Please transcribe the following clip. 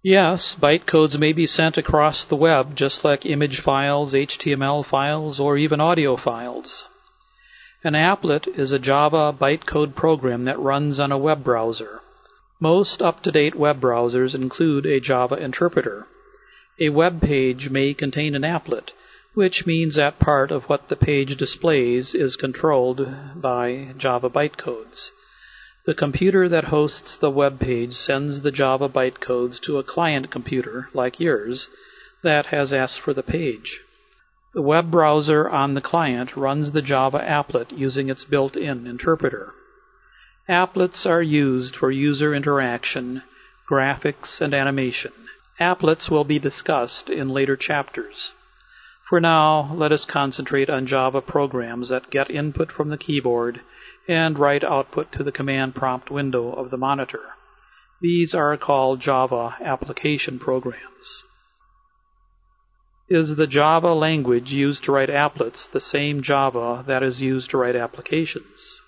Yes, bytecodes may be sent across the web just like image files, HTML files, or even audio files. An applet is a Java bytecode program that runs on a web browser. Most up-to-date web browsers include a Java interpreter. A web page may contain an applet, which means that part of what the page displays is controlled by Java bytecodes. The computer that hosts the web page sends the Java bytecodes to a client computer, like yours, that has asked for the page. The web browser on the client runs the Java applet using its built-in interpreter. Applets are used for user interaction, graphics, and animation. Applets will be discussed in later chapters. For now, let us concentrate on Java programs that get input from the keyboard and write output to the command prompt window of the monitor. These are called Java application programs. Is the Java language used to write applets the same Java that is used to write applications?